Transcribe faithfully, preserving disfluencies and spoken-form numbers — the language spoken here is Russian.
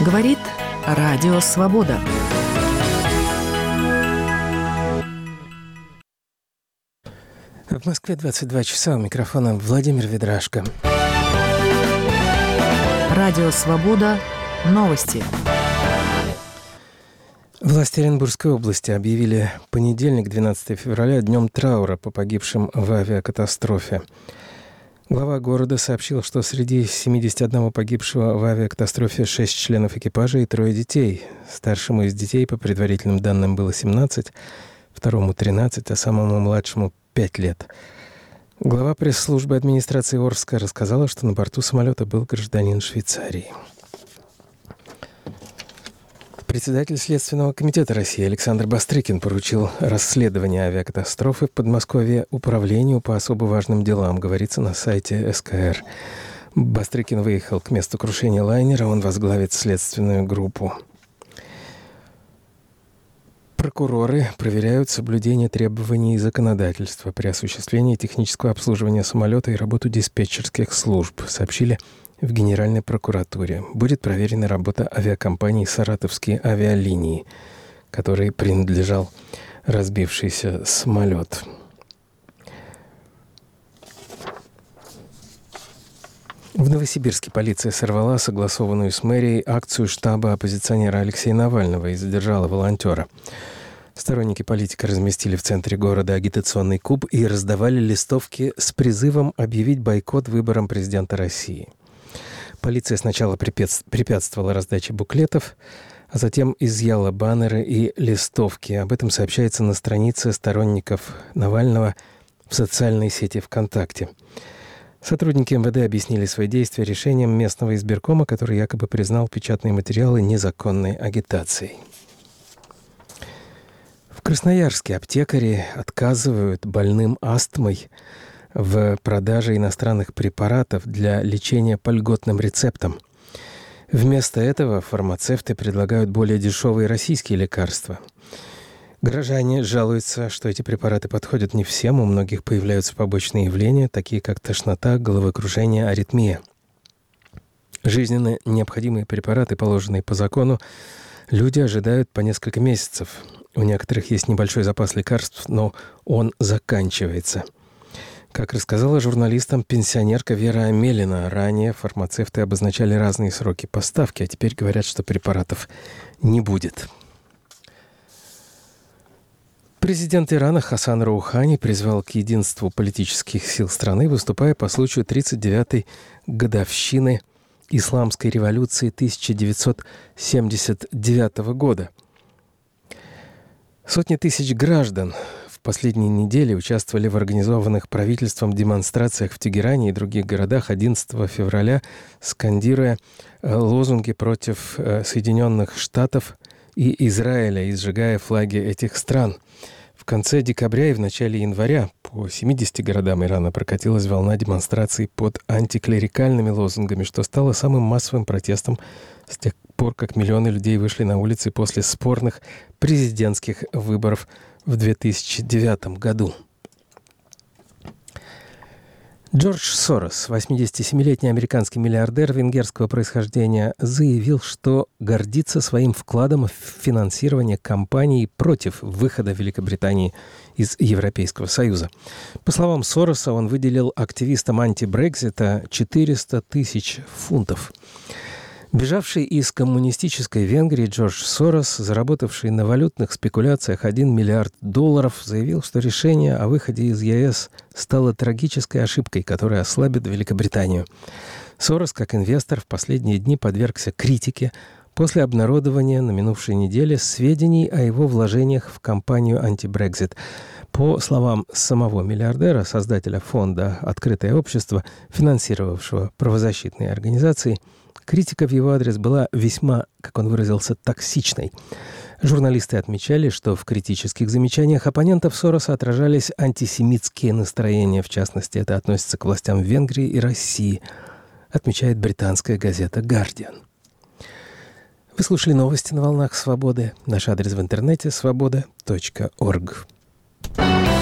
Говорит Радио Свобода. В Москве двадцать два часа, у микрофона Владимир Ведрашко. Радио Свобода. Новости. Власти Оренбургской области объявили понедельник, двенадцатого февраля, днем траура по погибшим в авиакатастрофе. Глава города сообщил, что среди семидесяти одного погибшего в авиакатастрофе шесть членов экипажа и трое детей. Старшему из детей, по предварительным данным, было семнадцать, второму тринадцать, а самому младшему пять лет. Глава пресс-службы администрации Орска рассказала, что на борту самолета был гражданин Швейцарии. Председатель Следственного комитета России Александр Бастрыкин поручил расследование авиакатастрофы в Подмосковье Управлению по особо важным делам, говорится на сайте эс ка эр. Бастрыкин выехал к месту крушения лайнера, он возглавит следственную группу. Прокуроры проверяют соблюдение требований законодательства при осуществлении технического обслуживания самолета и работу диспетчерских служб, сообщили в Генеральной прокуратуре. Будет проверена работа авиакомпании «Саратовские авиалинии», которой принадлежал разбившийся самолет. В Новосибирске полиция сорвала согласованную с мэрией акцию штаба оппозиционера Алексея Навального и задержала волонтера. Сторонники политика разместили в центре города агитационный куб и раздавали листовки с призывом объявить бойкот выборам президента России. Полиция сначала препятствовала раздаче буклетов, а затем изъяла баннеры и листовки. Об этом сообщается на странице сторонников Навального в социальной сети ВКонтакте. Сотрудники эм вэ дэ объяснили свои действия решением местного избиркома, который якобы признал печатные материалы незаконной агитацией. В Красноярске аптекари отказывают больным астмой в продаже иностранных препаратов для лечения по льготным рецептам. Вместо этого фармацевты предлагают более дешевые российские лекарства. Горожане жалуются, что эти препараты подходят не всем, у многих появляются побочные явления, такие как тошнота, головокружение, аритмия. Жизненно необходимые препараты, положенные по закону, люди ожидают по несколько месяцев. У некоторых есть небольшой запас лекарств, но он заканчивается. Как рассказала журналистам пенсионерка Вера Амелина, ранее фармацевты обозначали разные сроки поставки, а теперь говорят, что препаратов не будет. Президент Ирана Хасан Роухани призвал к единству политических сил страны, выступая по случаю тридцать девятой годовщины Исламской революции тысяча девятьсот семьдесят девятого года. Сотни тысяч граждан в последние недели участвовали в организованных правительством демонстрациях в Тегеране и других городах одиннадцатого февраля, скандируя лозунги против Соединенных Штатов и Израиля и сжигая флаги этих стран. В конце декабря и в начале января по семидесяти городам Ирана прокатилась волна демонстраций под антиклерикальными лозунгами, что стало самым массовым протестом с тех пор, как миллионы людей вышли на улицы после спорных президентских выборов в две тысячи девятом году. Джордж Сорос, восьмидесятисемилетний американский миллиардер венгерского происхождения, заявил, что гордится своим вкладом в финансирование кампаний против выхода Великобритании из Европейского Союза. По словам Сороса, он выделил активистам анти-Брексита четыреста тысяч фунтов. Бежавший из коммунистической Венгрии Джордж Сорос, заработавший на валютных спекуляциях один миллиард долларов, заявил, что решение о выходе из е эс стало трагической ошибкой, которая ослабит Великобританию. Сорос, как инвестор, в последние дни подвергся критике после обнародования на минувшей неделе сведений о его вложениях в кампанию анти-Брексит. По словам самого миллиардера, создателя фонда «Открытое общество», финансировавшего правозащитные организации, критика в его адрес была весьма, как он выразился, токсичной. Журналисты отмечали, что в критических замечаниях оппонентов Сороса отражались антисемитские настроения. В частности, это относится к властям Венгрии и России, отмечает британская газета «Гардиан». Вы слушали новости на волнах Свободы. Наш адрес в интернете — свобода точка орг.